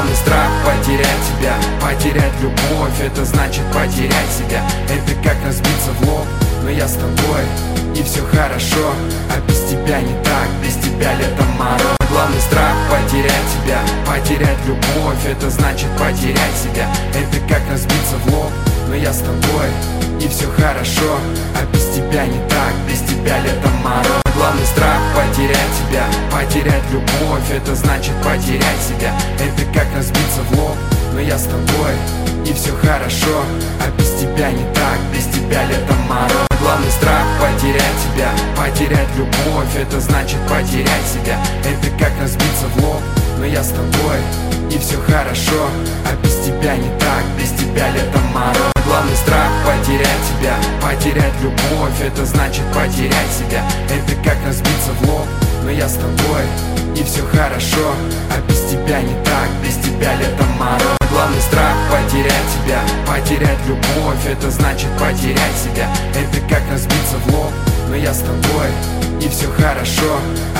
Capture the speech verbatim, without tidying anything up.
Главный страх потерять тебя, потерять любовь, это значит потерять себя. Это как разбиться в лоб, но я с тобой, и все хорошо. А без тебя не так, без тебя летом мороз. Главный страх потерять тебя, потерять любовь, это значит потерять себя. Это как разбиться в лоб, но я с тобой, и все хорошо. А без тебя не так, без тебя летом мороз. Главный страх потерять тебя, потерять любовь, это значит потерять себя. Это как разбиться в лоб, но я с тобой, и все хорошо. А без тебя не так, без тебя летом мороз. Главный страх потерять тебя, потерять любовь, это значит потерять себя. Это как разбиться в лоб, но я с тобой, и все хорошо. А без тебя не так, без тебя летом мороз. Главный страх потерять тебя, потерять любовь, это значит потерять себя. Это как разбиться в лоб, но я с тобой, и все хорошо. А без тебя не так, без тебя летом мороз. Главный страх потерять тебя, потерять любовь, это значит потерять себя. Это как разбиться в лоб, но я с тобой, и все хорошо.